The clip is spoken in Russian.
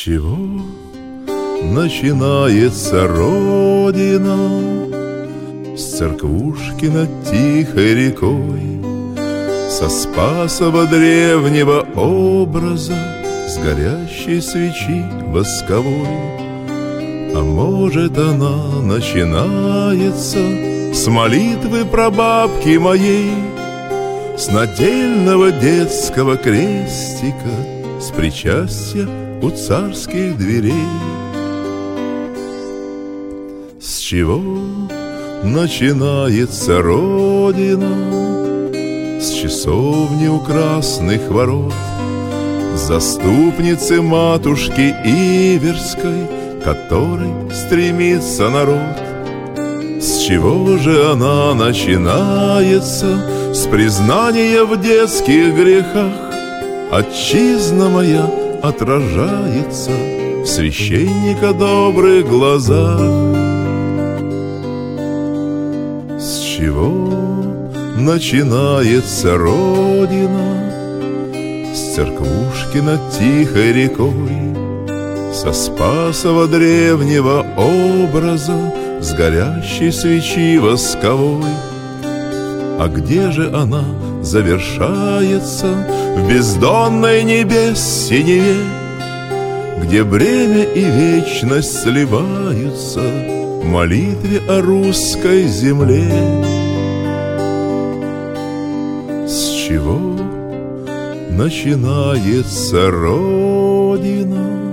чего начинается Родина? С церквушки над тихой рекой, со Спасова древнего образа, с горящей свечи восковой. А может, она начинается с молитвы прабабки моей, с нательного детского крестика, с причастия у царских дверей. С чего начинается Родина? С часовни у красных ворот, заступницы матушки Иверской, которой стремится народ. С чего же она начинается? С признания в детских грехах. Отчизна моя отражается в священника добрых глазах. С чего начинается Родина? С церквушки над тихой рекой, со Спасова древнего образа, с горящей свечи восковой. А где же она завершается? В бездонной небес синеве, где бремя и вечность сливаются в молитве о русской земле. С чего начинается Родина?